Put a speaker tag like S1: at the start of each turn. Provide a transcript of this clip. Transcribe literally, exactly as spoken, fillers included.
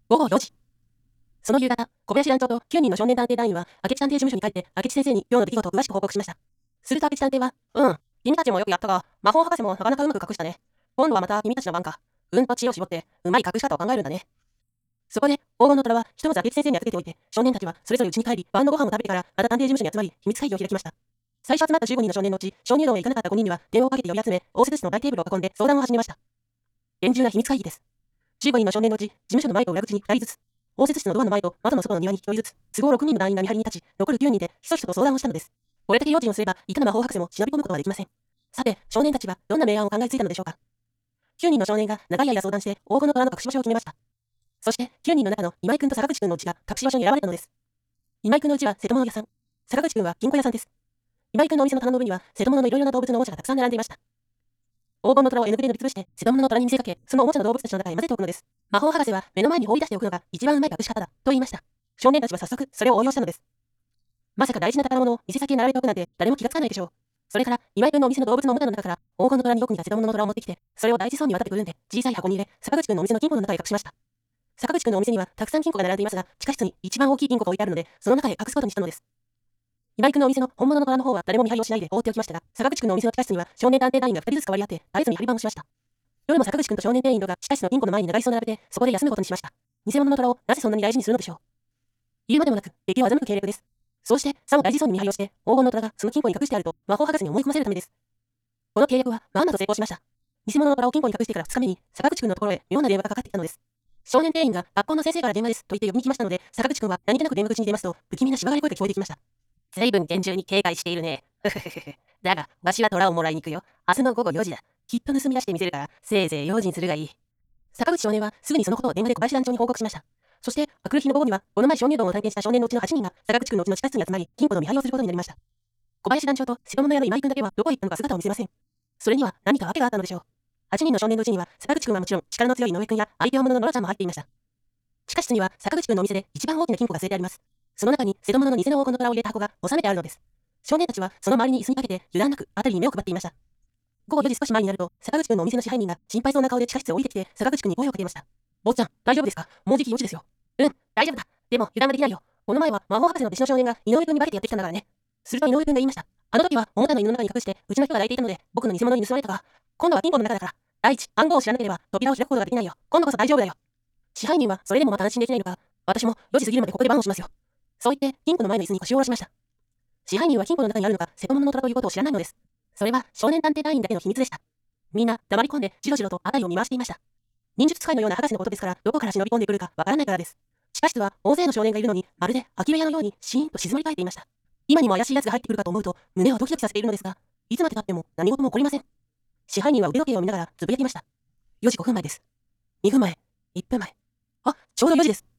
S1: ごごよじ。その夕方、小林団長ときゅうにんの少年探偵団員は、明智探偵事務所に帰って、明智先生に今日の出来事を詳しく報告しました。すると明智探偵は、うん、君たちもよくやったが、魔法博士もなかなかうまく隠したね。今度はまた君たちの番か。うんと知恵を絞って、うまい隠し方を考えるんだね。そこで、黄金の虎は、ひとまず明智先生に預けておいて、少年たちはそれぞれ家に帰り、晩のご飯を食べてから、また探偵事務所に集まり、秘密会議を開きました。最初集まったじゅうごにんの少年のうち、鍾乳洞へ行かなかったごにんには、電話をかけて呼び集め、応接室の大テーブルを囲んで相談を始めました。厳重な秘密会議です。じゅうごにんの少年のうち、事務所の前と裏口にふたりずつ、応接室のドアの前と窓の外の庭にひとりずつ、都合ろくにんの団員が見張りに立ち、残るきゅうにんでひそひそと相談をしたのです。これだけ用心をすれば、いかな魔法博士も忍び込むことはできません。さて、少年たちはどんな明暗を考えついたのでしょうか。きゅうにんの少年が長い間相談して黄金の虎の隠し場所を決めました。そしてきゅうにんの中の今井くんと坂口くんのうちが隠し場所に選ばれたのです。今井くんのうちは瀬戸物屋さん、坂口くんは金庫屋さんです。今井くんのお店の棚の上には瀬戸物のいろいろな動物のおもちゃがたくさん並んでいました。黄金の虎を絵の具で塗りつぶして瀬戸物の虎に見せかけ、そのおもちゃの動物たちの中へ混ぜておくのです。魔法博士は目の前に放り出しておくのが一番うまい隠し方だと言いました。少年たちは早速それを応用したのです。まさか大事な宝物を店先へ並べておくなんて誰も気がつかないでしょう。それから今井くんのお店の動物のおもちゃの中から黄金の虎によく似た瀬戸物の虎を持ってきて、それを大事そうに渡ってくるんで小さい箱に入れ、坂口くんのお店の金庫の中へ隠しました。坂口くんのお店にはたくさん金庫が並んでいますが、地下室に一番大きい金庫が置いてあるので、その中へ隠すことにしたのです。今井くんのお店の本物の虎の方は誰も見張りをしないで放っておきましたが、坂口くんのお店の地下室には少年探偵団員がふたりずつ代わり合って合図見張り番をしました。夜も坂口くんと少年店員とが地下室の金庫の前に長椅子を並べて、そこで休むことにしました。偽物の虎をなぜそんなに大事にするのでしょう。言うまでもなく、敵は欺く計略です。そうして、さも大事そうに見張りをして、黄金の虎がその金庫に隠してあると魔法博士に思い込ませるためです。この計略はまんまと成功しました。偽物の虎を金庫に隠してからふつかめに、坂口くんのところへ妙な電話がかかってきたのです。少年店員が学校の先生から電話ですと言って呼びに来ましたので、坂口くんは何気なく電話口に出ますと、不気味なしばがり声が聞こえてきました。ずいぶん厳重に警戒しているね。ふふふふ。だが、わしは虎をもらいに行くよ。明日のごごよじだ。きっと盗み出してみせるから、せいぜい用心するがいい。坂口少年はすぐにそのことを電話で小林団長に報告しました。そして、明くる日の午後には、この前鍾乳洞を探検した少年のうちのはちにんが、坂口くんのうちの地下室に集まり、金庫の見張りをすることになりました。小林団長と瀬戸物屋の今井くんだけはどこへ行ったのか姿を見せません。それには何か訳があったのでしょう。はちにんの少年のうちには、坂口くんはもちろん力の強い井上くんや相手は物のノラちゃんも入っていました。地下室には坂口くんのお店で一番大きな金庫が据えてあります。その中に瀬戸物の偽の黄金の虎を入れた箱が収めてあるのです。少年たちはその周りに椅子にかけて油断なく辺りに目を配っていました。ごごよじ少し前になると、坂口くんのお店の支配人が心配そうな顔で地下室へ降りてきて、坂口くんに声をかけました。坊ちゃん、大丈夫ですか？もうじきよじですよ。うん、大丈夫だ。でも油断はできないよ。この前は魔法博士の弟子の少年が井上くんに化けてやってきたんだからね。すると井上くんが言いました。あの時はおもちゃの犬の中に隠して、うちの人が抱いていたので、僕の偽物に盗まれたが、今度は金庫の中だから、第一、暗号を知らなければ扉を開くことができないよ。今度こそ大丈夫だよ。支配人はそれでもまた安心できないのか、私もよじ過ぎるまでここで番をしますよ。そう言って金庫の前の椅子に腰を下ろしました。支配人は金庫の中にあるのが瀬戸物の虎ということを知らないのです。それは少年探偵団員だけの秘密でした。みんな黙り込んでじろじろと辺りを見回していました。忍術使いのような博士のことですから、どこから忍び込んでくるかわからないからです。地下室は大勢の少年がいるのに、まるで空き部屋のようにシーンと静まり返っていました。今にも怪しい奴が入ってくるかと思うと、胸をドキドキさせているのですが、いつまで経っても何事も起こりません。支配人は腕時計を見ながらつぶやきました。よじごふんまえです。にふんまえ、いっぷんまえ。あ、ちょうどよじです。